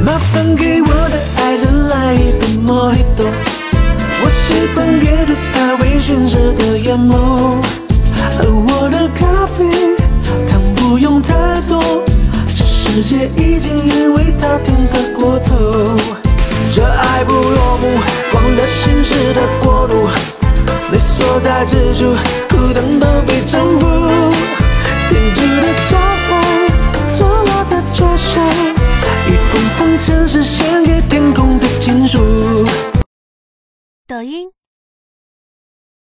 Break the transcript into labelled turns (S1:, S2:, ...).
S1: 麻烦给我的爱人来一杯 Mojito， 我习惯阅读他微醺时的眼眸，而我的咖啡糖不用太多，这世界已经因为他甜得过头。这爱不落幕，忘了心事的国度，你所在之处，孤单都被征服。编织的骄傲，错落在桌上，一封封城市献给天空的情书。
S2: 抖音。